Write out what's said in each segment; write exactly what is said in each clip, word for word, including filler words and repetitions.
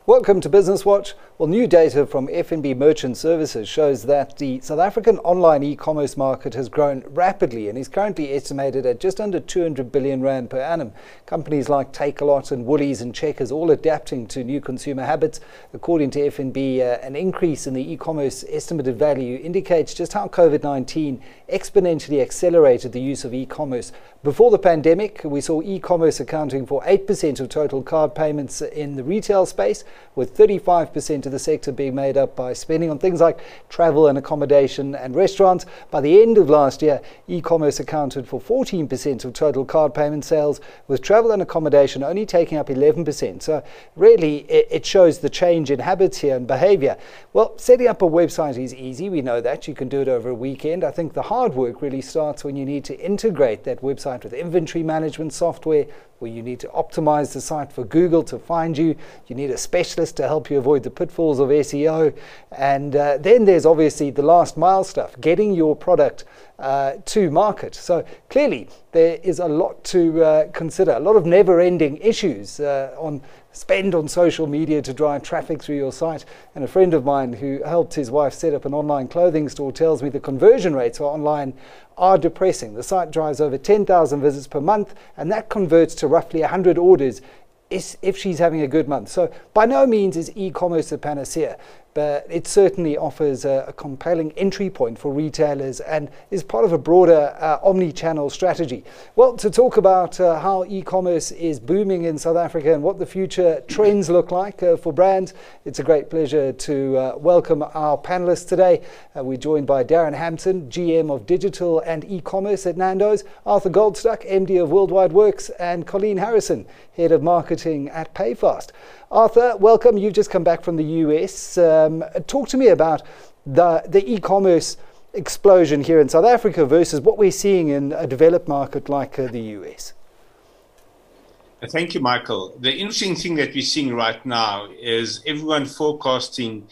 Welcome to Business Watch. Well, new data from F N B Merchant Services shows that the South African online e-commerce market has grown rapidly and is currently estimated at just under two hundred billion rand per annum. Companies like Takealot and Woolies and Checkers all adapting to new consumer habits. According to F N B, uh, an increase in the e-commerce estimated value indicates just how COVID nineteen exponentially accelerated the use of e-commerce. Before the pandemic, we saw e-commerce accounting for eight percent of total card payments in the retail space, with thirty-five percent of the sector being made up by spending on things like travel and accommodation and restaurants. By the end of last year, e-commerce accounted for fourteen percent of total card payment sales, with travel and accommodation only taking up eleven percent. So really, it shows the change in habits here and behavior. Well, setting up a website is easy. We know that. You can do it over a weekend. I think the hard work really starts when you need to integrate that website with inventory management software, where you need to optimize the site for Google to find you. You need a specialist to help you avoid the pitfalls of S E O. And uh, then there's obviously the last mile stuff, getting your product uh, to market. So clearly there is a lot to uh, consider, a lot of never-ending issues uh, on spend on social media to drive traffic through your site. And a friend of mine who helped his wife set up an online clothing store tells me the conversion rates for online are depressing. The site drives over ten thousand visits per month, and that converts to roughly one hundred orders if she's having a good month. So by no means is e-commerce a panacea, but it certainly offers a, a compelling entry point for retailers and is part of a broader uh, omni-channel strategy. Well, to talk about uh, how e-commerce is booming in South Africa and what the future trends look like uh, for brands, it's a great pleasure to uh, welcome our panelists today. Uh, we're joined by Darren Hampton, G M of Digital and E-commerce at Nando's, Arthur Goldstuck, M D of Worldwide Works, and Colleen Harrison, Head of Marketing at Payfast. Arthur, welcome. You've just come back from the U S. Um, talk to me about the, the e-commerce explosion here in South Africa versus what we're seeing in a developed market like uh, the U S. Thank you, Michael. The interesting thing that we're seeing right now is everyone forecasting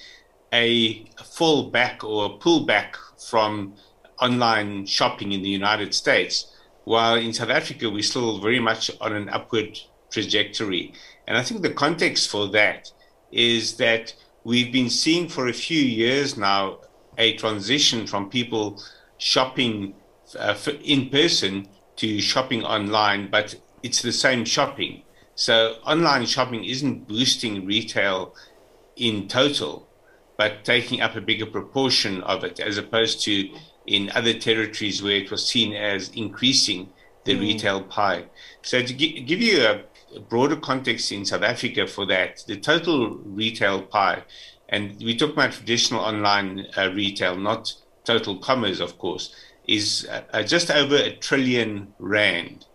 a fall back or a pullback from online shopping in the United States, while in South Africa we're still very much on an upward trajectory. And I think the context for that is that we've been seeing for a few years now a transition from people shopping uh, in person to shopping online, but it's the same shopping. So online shopping isn't boosting retail in total, but taking up a bigger proportion of it, as opposed to in other territories where it was seen as increasing the mm. retail pie. So to gi- give you a broader context in South Africa for that, the total retail pie, and we talk about traditional online uh, retail, not total commerce, of course, is uh, just over a trillion rand.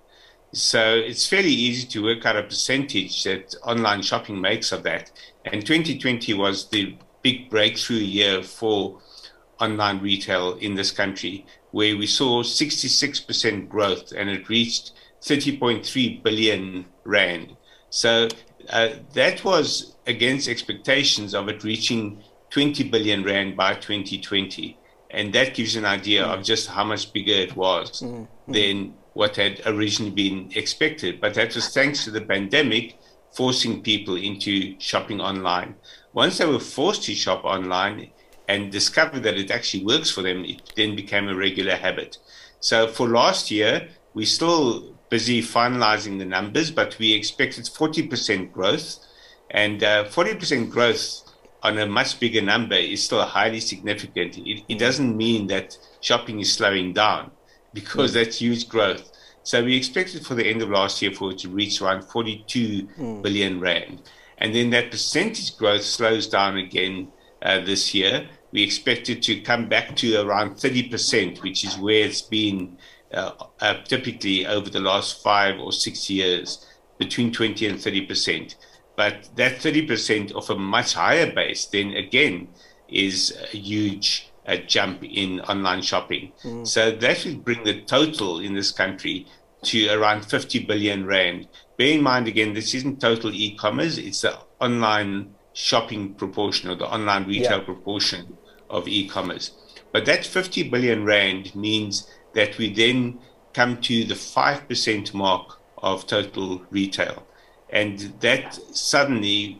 So it's fairly easy to work out a percentage that online shopping makes of that. And twenty twenty was the big breakthrough year for online retail in this country, where we saw sixty-six percent growth, and it reached thirty point three billion rand. So uh, that was against expectations of it reaching twenty billion rand by twenty twenty. And that gives you an idea mm. of just how much bigger it was mm. than what had originally been expected. But that was thanks to the pandemic forcing people into shopping online. Once they were forced to shop online and discovered that it actually works for them, it then became a regular habit. So for last year, we're still busy finalizing the numbers, but we expected forty percent growth. And uh, forty percent growth on a much bigger number is still highly significant. It, it doesn't mean that shopping is slowing down, because that's huge growth. So we expected for the end of last year for it to reach around forty-two mm. billion rand. And then that percentage growth slows down again uh, this year. We expect it to come back to around thirty percent, which is where it's been uh, uh, typically over the last five or six years, between twenty and thirty percent. But that thirty percent of a much higher base then again is a huge uh, jump in online shopping. Mm. So that would bring the total in this country to around fifty billion rand. Bear in mind, again, this isn't total e-commerce, it's the online shopping proportion or the online retail yeah. proportion of e-commerce. But that fifty billion rand means that we then come to the five percent mark of total retail. And that suddenly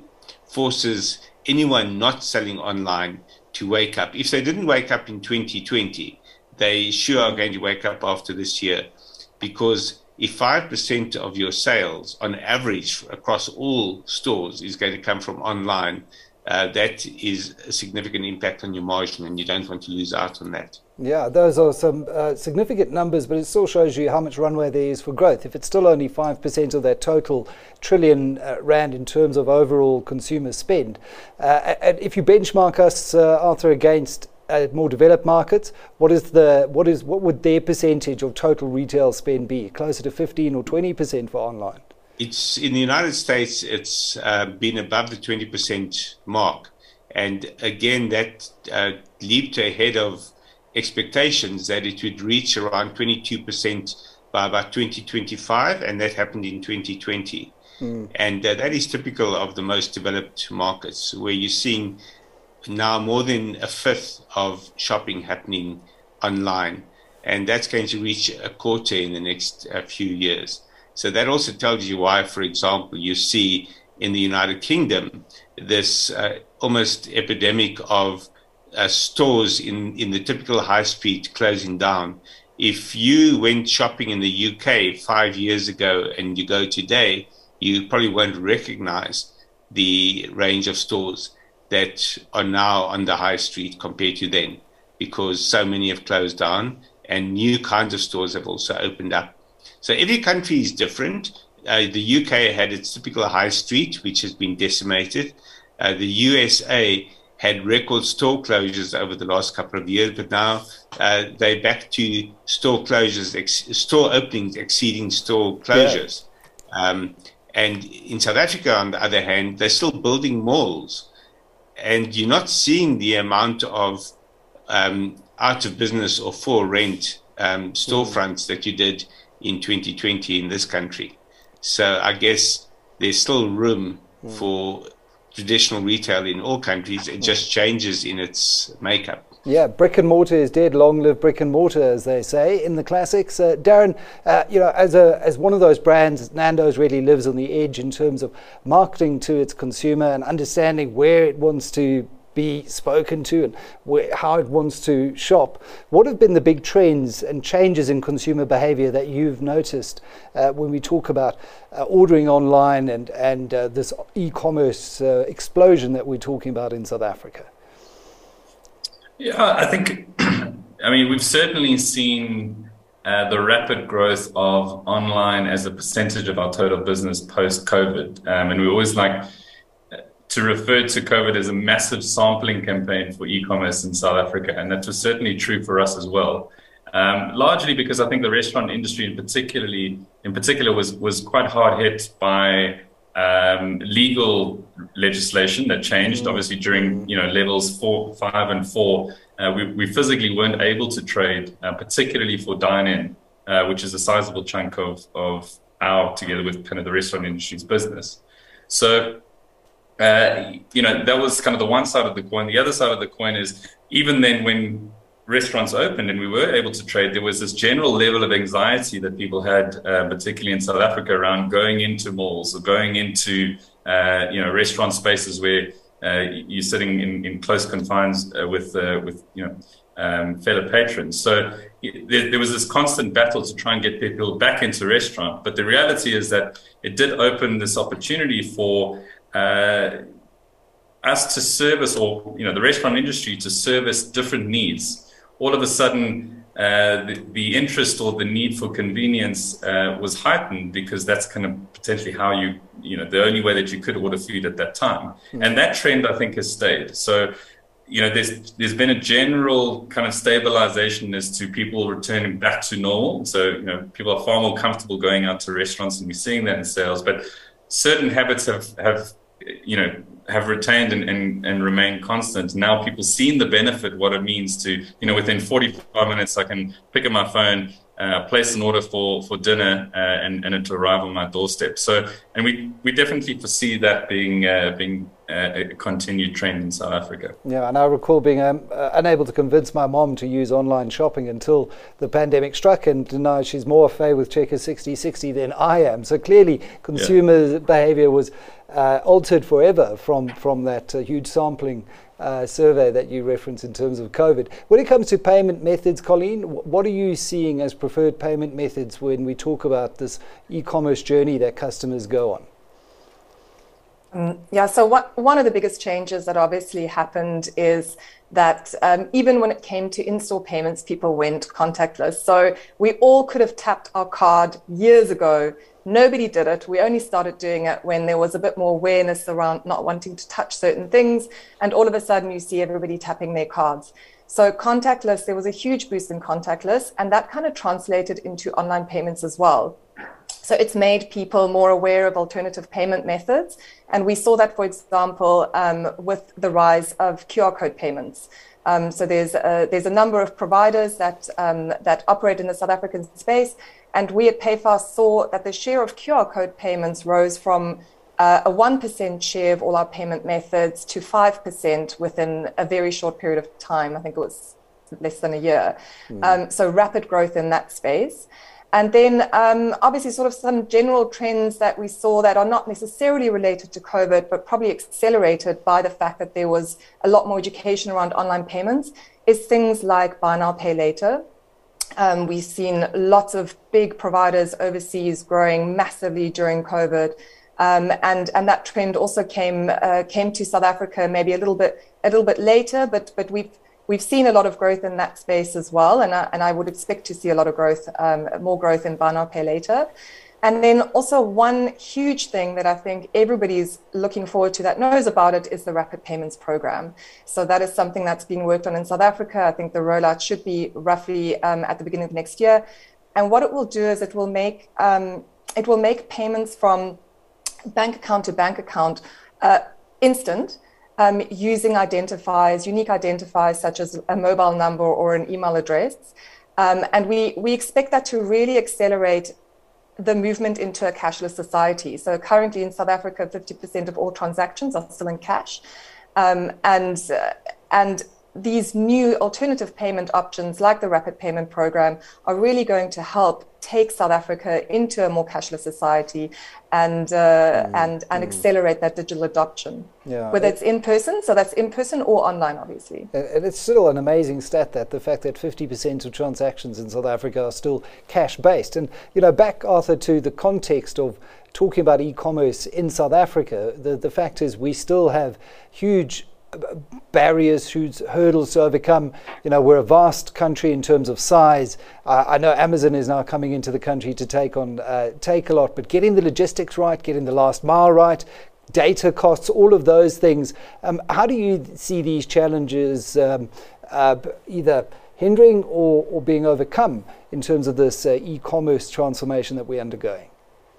forces anyone not selling online to wake up. If they didn't wake up in twenty twenty, they sure are going to wake up after this year, because if five percent of your sales on average across all stores is going to come from online, uh, that is a significant impact on your margin, and you don't want to lose out on that. Yeah, those are some uh, significant numbers, but it still shows you how much runway there is for growth. If it's still only five percent of that total trillion uh, rand in terms of overall consumer spend, uh, and if you benchmark us, uh, Arthur, against uh, more developed markets, what is the what is what would their percentage of total retail spend be? Closer to fifteen or twenty percent for online? It's in the United States. It's uh, been above the twenty percent mark, and again, that uh, leaped ahead of expectations that it would reach around twenty-two percent by about twenty twenty-five, and that happened in twenty twenty. Mm. And uh, that is typical of the most developed markets, where you're seeing now more than a fifth of shopping happening online, and that's going to reach a quarter in the next uh, few years. So that also tells you why, for example, you see in the United Kingdom this uh, almost epidemic of Uh, stores in, in the typical high street closing down. If you went shopping in the U K five years ago and you go today, you probably won't recognize the range of stores that are now on the high street compared to then, because so many have closed down and new kinds of stores have also opened up. So every country is different. Uh, the U K had its typical high street, which has been decimated. Uh, the U S A had record store closures over the last couple of years, but now uh, they're back to store closures, ex- store openings exceeding store closures. Yeah. Um, and in South Africa, on the other hand, they're still building malls, and you're not seeing the amount of um, out of business or for rent um, storefronts mm. that you did in twenty twenty in this country. So I guess there's still room mm. for traditional retail in all countries. It just changes in its makeup. Yeah, brick and mortar is dead. Long live brick and mortar, as they say in the classics. Uh, Darren, uh, you know, as a as one of those brands, Nando's really lives on the edge in terms of marketing to its consumer and understanding where it wants to be spoken to and where, how it wants to shop. What have been the big trends and changes in consumer behavior that you've noticed uh, when we talk about uh, ordering online and, and uh, this e-commerce uh, explosion that we're talking about in South Africa? Yeah, I think, I mean, we've certainly seen uh, the rapid growth of online as a percentage of our total business post-COVID. Um, and we always like to refer to COVID as a massive sampling campaign for e-commerce in South Africa. And that was certainly true for us as well. Um, largely because I think the restaurant industry in particularly, in particular was, was quite hard hit by um, legal legislation that changed, obviously during, you know, levels four, five and four. Uh, we, we physically weren't able to trade, uh, particularly for dine-in, uh, which is a sizable chunk of, of our, together with kind of the restaurant industry's business. So, Uh, you know, that was kind of the one side of the coin. The other side of the coin is even then when restaurants opened and we were able to trade, there was this general level of anxiety that people had, uh, particularly in South Africa, around going into malls or going into, uh, you know, restaurant spaces where uh, you're sitting in, in close confines uh, with, uh, with, you know, um, fellow patrons. So there, there was this constant battle to try and get people back into restaurant. But the reality is that it did open this opportunity for Uh, us to service, or you know, the restaurant industry to service different needs. All of a sudden, uh, the, the interest or the need for convenience uh, was heightened, because that's kind of potentially how you, you know, the only way that you could order food at that time. Mm. And that trend, I think, has stayed. So, you know, there's there's been a general kind of stabilization as to people returning back to normal. So, you know, people are far more comfortable going out to restaurants, and we're seeing that in sales. But certain habits have, have you know, have retained and, and, and remained constant. Now people seen the benefit, what it means to, you know, within forty-five minutes, I can pick up my phone, uh, place an order for, for dinner, uh, and, and it to arrive on my doorstep. So, and we, we definitely foresee that being, uh, being a, a continued trend in South Africa. Yeah, and I recall being um, uh, unable to convince my mom to use online shopping until the pandemic struck, and now she's more a fay with Checker sixty sixty than I am. So clearly consumer yeah. behavior was uh, altered forever from, from that uh, huge sampling Uh, survey that you referenced in terms of COVID. When it comes to payment methods, Colleen, what are you seeing as preferred payment methods when we talk about this e-commerce journey that customers go on? Um, yeah, so what, one of the biggest changes that obviously happened is that um, even when it came to in-store payments, people went contactless. So we all could have tapped our card years ago. Nobody did it. We only started doing it when there was a bit more awareness around not wanting to touch certain things. And all of a sudden you see everybody tapping their cards. So contactless, there was a huge boost in contactless, and that kind of translated into online payments as well. So it's made people more aware of alternative payment methods. And we saw that, for example, um, with the rise of Q R code payments. Um, so there's a, there's a number of providers that, um, that operate in the South African space. And we at Payfast saw that the share of Q R code payments rose from uh, a one percent share of all our payment methods to five percent within a very short period of time. I think it was less than a year. Mm. Um, so rapid growth in that space. And then um, obviously sort of some general trends that we saw that are not necessarily related to COVID, but probably accelerated by the fact that there was a lot more education around online payments, is things like buy now, pay later. Um, we've seen lots of big providers overseas growing massively during COVID. Um, and, and that trend also came uh, came to South Africa maybe a little bit a little bit later, but but we've We've seen a lot of growth in that space as well, and I, and I would expect to see a lot of growth, um, more growth in buy now, pay later. And then also one huge thing that I think everybody's looking forward to that knows about it is the Rapid Payments Program. So that is something that's being worked on in South Africa. I think the rollout should be roughly um, at the beginning of next year. And what it will do is it will make um, it will make payments from bank account to bank account uh, instant. Um, using identifiers, unique identifiers such as a mobile number or an email address. Um, and we, we expect that to really accelerate the movement into a cashless society. So currently in South Africa, fifty percent of all transactions are still in cash. Um, and, uh, and these new alternative payment options like the Rapid Payment Program are really going to help take South Africa into a more cashless society and uh, mm, and and mm. accelerate that digital adoption, yeah, whether it, it's in person, so that's in person, or online, obviously. And it's still an amazing stat, that the fact that fifty percent of transactions in South Africa are still cash-based. And, you know, back, Arthur, to the context of talking about e-commerce in South Africa, the, the fact is we still have huge barriers, huge hurdles to overcome. You know, we're a vast country in terms of size. Uh, I know Amazon is now coming into the country to take on uh, Takealot, but getting the logistics right, getting the last mile right, data costs, all of those things. Um, how do you see these challenges um, uh, either hindering or, or being overcome in terms of this uh, e-commerce transformation that we're undergoing?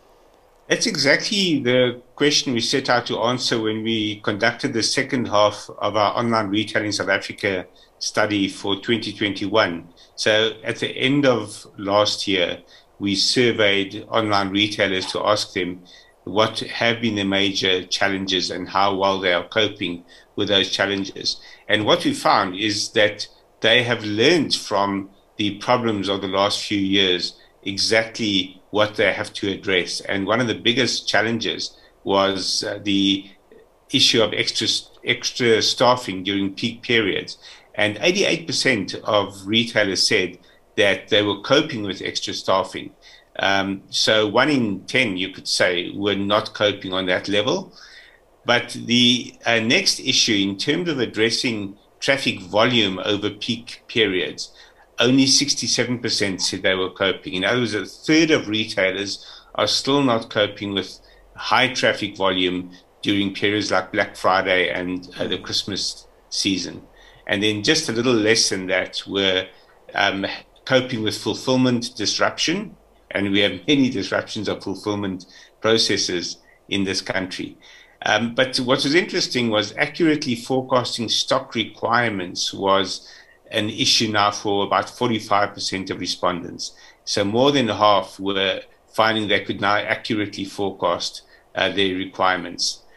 That's exactly the question we set out to answer when we conducted the second half of our online retail in South Africa study for twenty twenty-one. So at the end of last year, we surveyed online retailers to ask them what have been the major challenges and how well they are coping with those challenges. And what we found is that they have learned from the problems of the last few years exactly what they have to address. And one of the biggest challenges was uh, the issue of extra extra staffing during peak periods. And eighty-eight percent of retailers said that they were coping with extra staffing. Um, so one in ten, you could say, were not coping on that level. But the uh, next issue, in terms of addressing traffic volume over peak periods, only sixty-seven percent said they were coping. In other words, a third of retailers are still not coping with high traffic volume during periods like Black Friday and uh, the Christmas season. And then just a little less than that were um, coping with fulfillment disruption. And we have many disruptions of fulfillment processes in this country. Um, but what was interesting was accurately forecasting stock requirements was an issue now for about forty-five percent of respondents. So more than half were finding they could now accurately forecast uh, their requirements.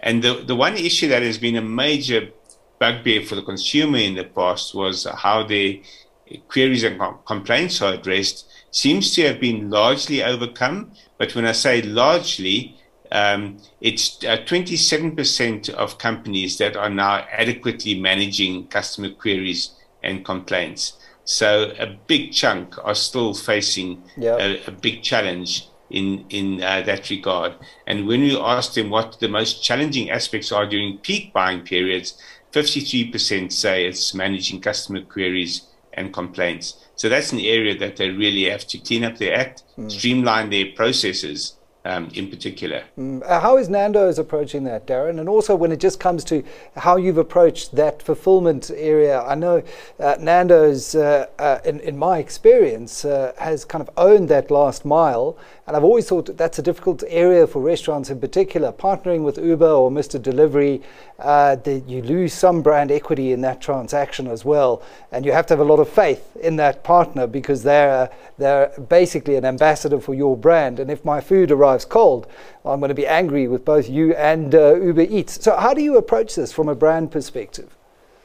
And the, the one issue that has been a major bugbear for the consumer in the past was how their queries and com- complaints are addressed seems to have been largely overcome. But when I say largely, um, it's uh, twenty-seven percent of companies that are now adequately managing customer queries and complaints. So a big chunk are still facing yep. a, a big challenge in, in uh, that regard. And when we ask them what the most challenging aspects are during peak buying periods, fifty-three percent say it's managing customer queries and complaints. So that's an area that they really have to clean up their act, mm. streamline their processes um, in particular. Mm. Uh, how is Nando's approaching that, Darren? And also when it just comes to how you've approached that fulfillment area, I know uh, Nando's, uh, uh, in, in my experience, uh, has kind of owned that last mile. And I've always thought that's a difficult area for restaurants in particular. Partnering with Uber or Mister Delivery, uh, the, you lose some brand equity in that transaction as well. And you have to have a lot of faith in that partner because they're, they're basically an ambassador for your brand. And if my food arrives cold, I'm going to be angry with both you and uh, Uber Eats. So how do you approach this from a brand perspective?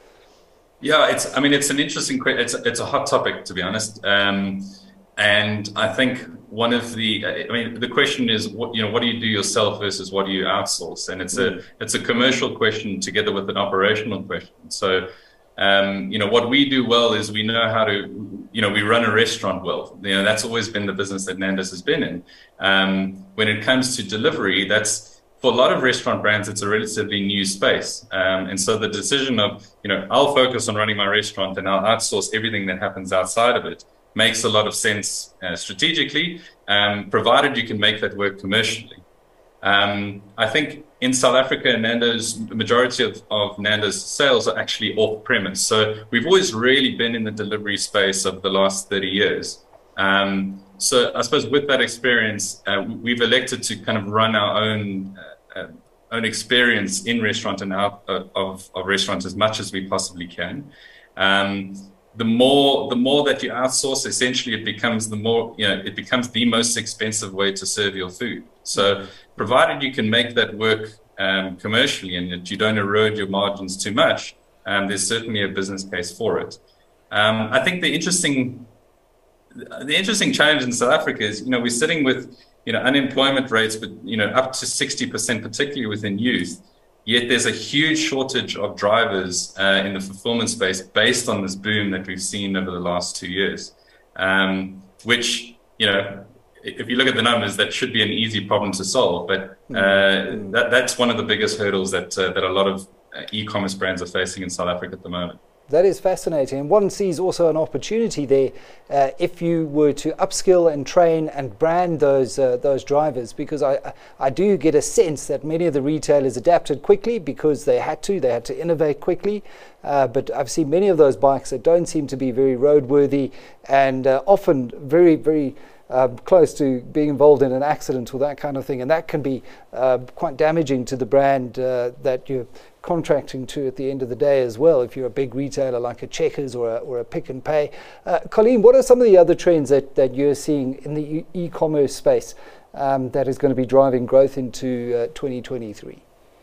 Yeah, it's. I mean, it's an interesting question. It's, it's a hot topic, to be honest. Um, and I think one of the, I mean, the question is, what, you know, what do you do yourself versus what do you outsource? And it's mm. a, it's a commercial question together with an operational question. So, um, you know, what we do well is we know how to, you know, we run a restaurant well. You know, that's always been the business that Nando's has been in. Um, when it comes to delivery, that's, for a lot of restaurant brands, it's a relatively new space. Um, and so the decision of, you know, I'll focus on running my restaurant and I'll outsource everything that happens outside of it makes a lot of sense uh, strategically, um, provided you can make that work commercially. Um, I think in South Africa, Nando's, the majority of, of Nando's sales are actually off-premise. So we've always really been in the delivery space of the last thirty years. Um, so I suppose with that experience, uh, we've elected to kind of run our own uh, uh, own experience in restaurant and out uh, of, of restaurants as much as we possibly can. Um, the more the more that you outsource, essentially it becomes the more, you know, it becomes the most expensive way to serve your food. So provided you can make that work um, commercially and that you don't erode your margins too much, um, there's certainly a business case for it. Um, I think the interesting the interesting challenge in South Africa is, you know, we're sitting with, you know, unemployment rates, but, you know, up to sixty percent, particularly within youth. Yet there's a huge shortage of drivers uh, in the fulfillment space based on this boom that we've seen over the last two years, um, which, you know, if you look at the numbers, that should be an easy problem to solve. But uh, mm-hmm. that, that's one of the biggest hurdles that, uh, that a lot of uh, e-commerce brands are facing in South Africa at the moment. That is fascinating. And one sees also an opportunity there uh, if you were to upskill and train and brand those uh, those drivers, because I, I do get a sense that many of the retailers adapted quickly because they had to. They had to innovate quickly. Uh, but I've seen many of those bikes that don't seem to be very roadworthy and uh, often very, very Uh, close to being involved in an accident or that kind of thing, and that can be uh, quite damaging to the brand uh, that you're contracting to at the end of the day as well, if you're a big retailer like a Checkers or a, or a Pick n Pay. Uh, Colleen, what are some of the other trends that, that you're seeing in the e- e-commerce space um, that is going to be driving growth into uh, twenty twenty-three?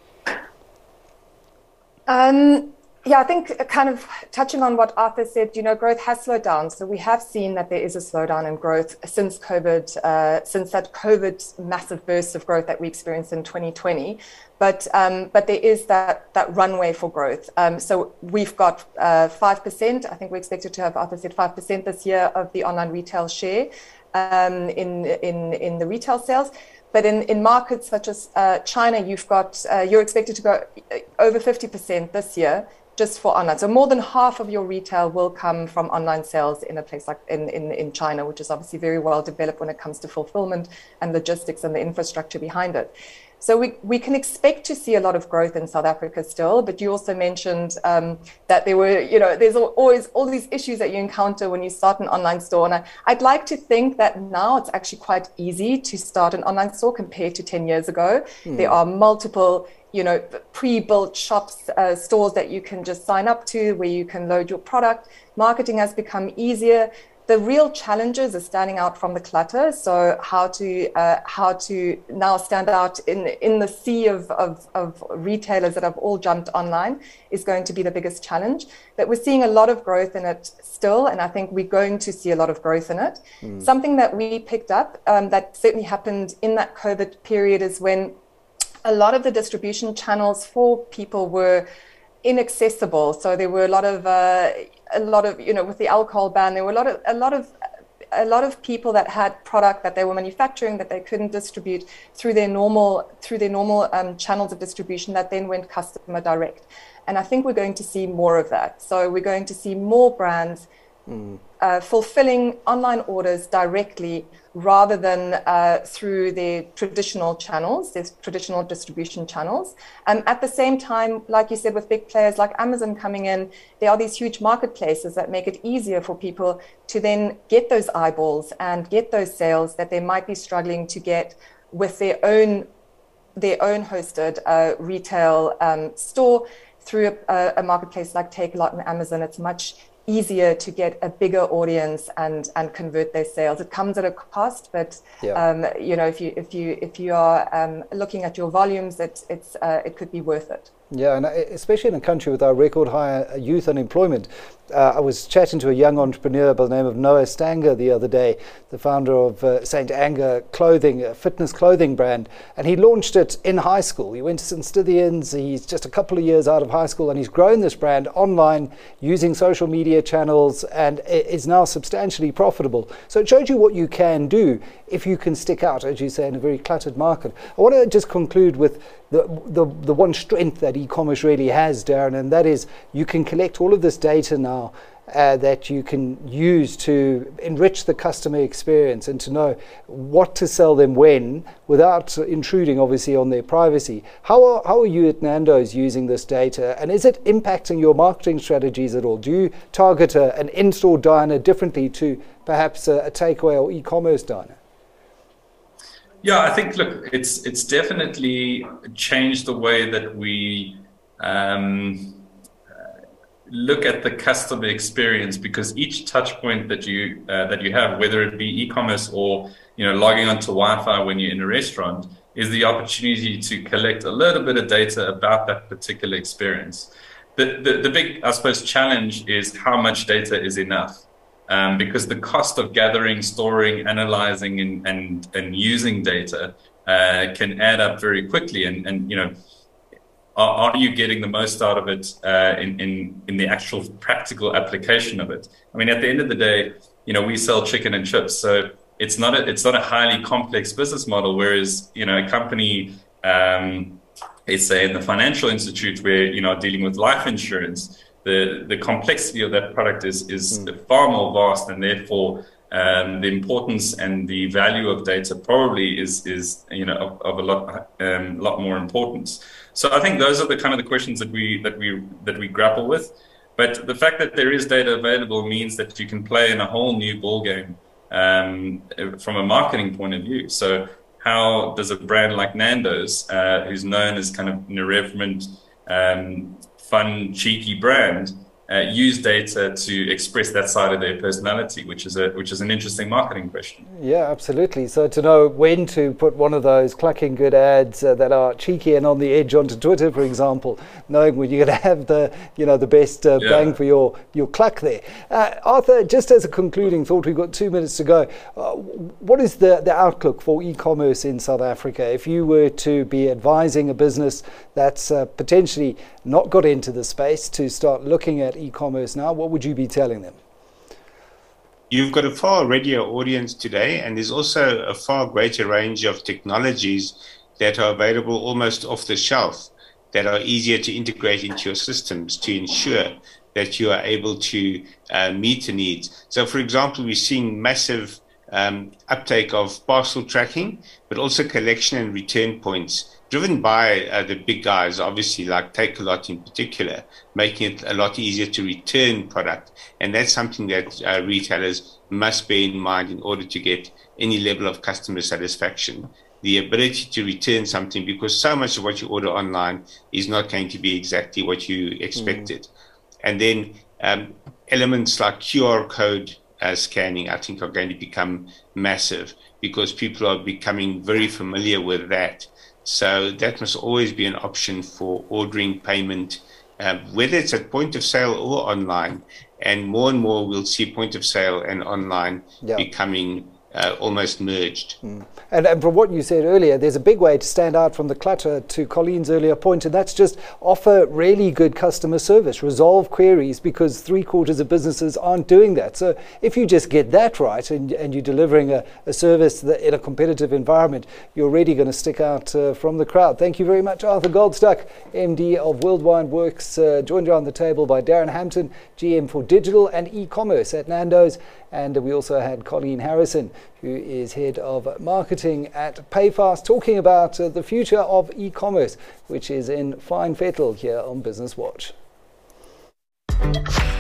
Um, Yeah, I think kind of touching on what Arthur said, you know, growth has slowed down. So we have seen that there is a slowdown in growth since COVID, uh, since that COVID massive burst of growth that we experienced in twenty twenty. But um, but there is that that runway for growth. Um, so we've got uh, five percent. I think we're expected to have, Arthur said, five percent this year of the online retail share um, in in in the retail sales. But in, in markets such as uh, China, you've got uh, you're expected to go over fifty percent this year, just for online. So more than half of your retail will come from online sales in a place like in, in, in China, which is obviously very well developed when it comes to fulfillment and logistics and the infrastructure behind it. So we, we can expect to see a lot of growth in South Africa still, but you also mentioned um, that there were, you know, there's always all these issues that you encounter when you start an online store. And I, I'd like to think that now it's actually quite easy to start an online store compared to ten years ago. Mm. There are multiple, you know, pre-built shops, uh, stores that you can just sign up to where you can load your product. Marketing has become easier. the real challenges are standing out from the clutter. So how to uh, how to now stand out in in the sea of, of of retailers that have all jumped online is going to be the biggest challenge. But we're seeing a lot of growth in it still, and I think we're going to see a lot of growth in it. Mm. Something that we picked up um, that certainly happened in that COVID period is when a lot of the distribution channels for people were inaccessible. So there were a lot of uh, a lot of you know with the alcohol ban, there were a lot of a lot of a lot of people that had product that they were manufacturing that they couldn't distribute through their normal through their normal um, channels of distribution that then went customer direct. And I think we're going to see more of that. So we're going to see more brands mm. uh, fulfilling online orders directly rather than uh, through their traditional channels, their traditional distribution channels. Um, at the same time, like you said, with big players like Amazon coming in, there are these huge marketplaces that make it easier for people to then get those eyeballs and get those sales that they might be struggling to get with their own their own hosted uh, retail um, store. Through a, a marketplace like Takealot and Amazon, it's much easier to get a bigger audience and and convert their sales. It comes at a cost, but yeah. um, you know, if you if you if you are um, looking at your volumes, it it's uh, it could be worth it. Yeah, and especially in a country with our record high youth unemployment. Uh, I was chatting to a young entrepreneur by the name of Noah Stanger the other day, the founder of uh, Saint Anger Clothing, a fitness clothing brand, and he launched it in high school. He went to Saint Stithians, he's just a couple of years out of high school, and he's grown this brand online using social media channels and is now substantially profitable. So it shows you what you can do if you can stick out, as you say, in a very cluttered market. I want to just conclude with the, the, the one strength that e-commerce really has, Darren, and that is you can collect all of this data now Uh, that you can use to enrich the customer experience and to know what to sell them when without intruding obviously on their privacy. How are, how are you at Nando's using this data, and is it impacting your marketing strategies at all? Do you target a, an in-store diner differently to perhaps a, a takeaway or e-commerce diner? Yeah, I think, look, it's it's definitely changed the way that we um, look at the customer experience, because each touch point that you uh, that you have, whether it be e-commerce or you know logging onto Wi-Fi when you're in a restaurant, is the opportunity to collect a little bit of data about that particular experience. The the, the big, I suppose, challenge is how much data is enough, um, because the cost of gathering, storing, analyzing, and and, and using data uh, can add up very quickly, and and you know. Are, are you getting the most out of it uh, in, in, in the actual practical application of it? I mean, at the end of the day, you know, we sell chicken and chips, so it's not a, it's not a highly complex business model. Whereas, you know, a company, um, let's say in the financial institute where, you know, dealing with life insurance, the, the complexity of that product is, is mm. far more vast, and therefore um, the importance and the value of data probably is, is you know, of, of a lot, um, lot more importance. So I think those are the kind of the questions that we that we that we grapple with. But the fact that there is data available means that you can play in a whole new ballgame um, from a marketing point of view. So how does a brand like Nando's, uh, who's known as kind of an irreverent, um, fun, cheeky brand, uh, use data to express that side of their personality, which is a which is an interesting marketing question. Yeah, absolutely. So to know when to put one of those clucking good ads uh, that are cheeky and on the edge onto Twitter, for example, knowing when you're going to have the you know the best uh, yeah. bang for your your cluck there. Uh, Arthur, just as a concluding thought, we've got two minutes to go. Uh, what is the the outlook for e-commerce in South Africa? If you were to be advising a business that's uh, potentially not got into the space to start looking at e-commerce now, what would you be telling them? You've got a far readier audience today, and there's also a far greater range of technologies that are available almost off the shelf that are easier to integrate into your systems to ensure that you are able to uh, meet the needs. So, for example, we're seeing massive um, uptake of parcel tracking, but also collection and return points, driven by uh, the big guys, obviously, like Takealot in particular, making it a lot easier to return product. And that's something that uh, retailers must bear in mind in order to get any level of customer satisfaction. The ability to return something, because so much of what you order online is not going to be exactly what you expected. Mm. And then um, elements like Q R code uh, scanning, I think, are going to become massive because people are becoming very familiar with that. So that must always be an option for ordering payment, uh, whether it's at point of sale or online. And more and more we'll see point of sale and online yeah. becoming uh, almost merged. Mm. And, and from what you said earlier, there's a big way to stand out from the clutter, to Colleen's earlier point, and that's just offer really good customer service, resolve queries, because three quarters of businesses aren't doing that. So if you just get that right and, and you're delivering a, a service that in a competitive environment, you're really going to stick out uh, from the crowd. Thank you very much, Arthur Goldstuck, M D of Worldwide Works, uh, joined around the table by Darren Hampton, G M for Digital and E-Commerce at Nando's. And we also had Colleen Harrison, who is head of marketing at Payfast, talking about uh, the future of e-commerce, which is in fine fettle here on Business Watch.